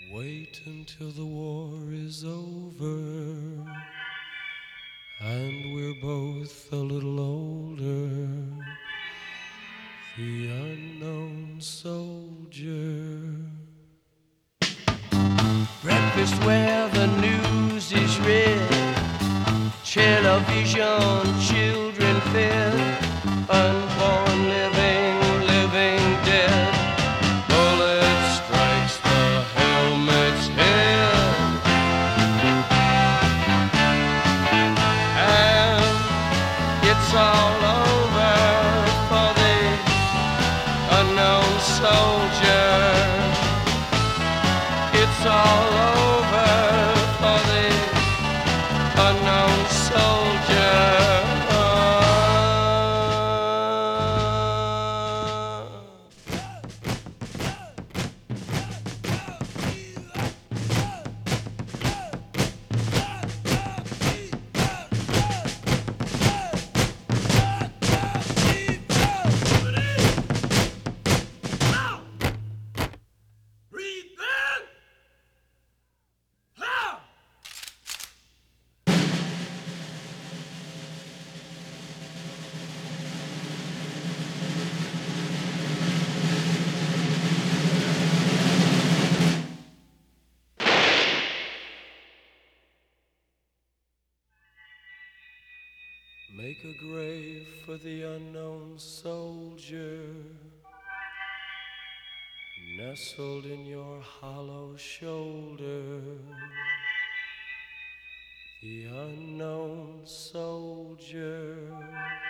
Wait until the war is over and we're both a little older. The unknown soldier. Breakfast where the news is read, television, children fed, unborn living dead. Bullet strikes the helmet's head, and it's all over for the unknown soldier. It's all over for the unknown soldier. Make a grave for the unknown soldier, nestled in your hollow shoulder. The unknown soldier.